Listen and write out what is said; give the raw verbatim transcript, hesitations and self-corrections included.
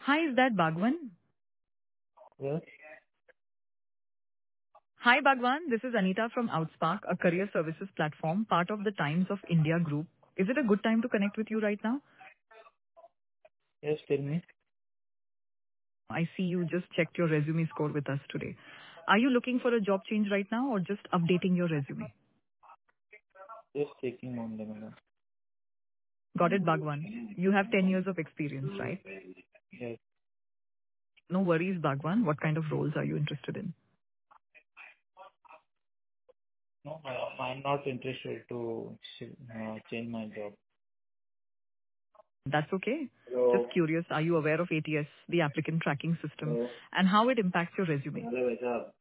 Hi, is that Bhagwan? Yes. Hi, Bhagwan. This is Anita from Outspark, a career services platform, part of the Times of India group. Is it a good time to connect with you right now? Yes, tell me. I see you just checked your resume score with us today. Are you looking for a job change right now or just updating your resume? Just checking on the madam. Got it, Bhagwan. You have ten years of experience, right? Yes. No worries, Bhagwan. What kind of roles are you interested in? No, madam, I'm not interested to sh- uh, change my job. That's okay. Just Hello. curious, are you aware of A T S, the applicant tracking system, Hello. and how it impacts your resume? Hello, what's up?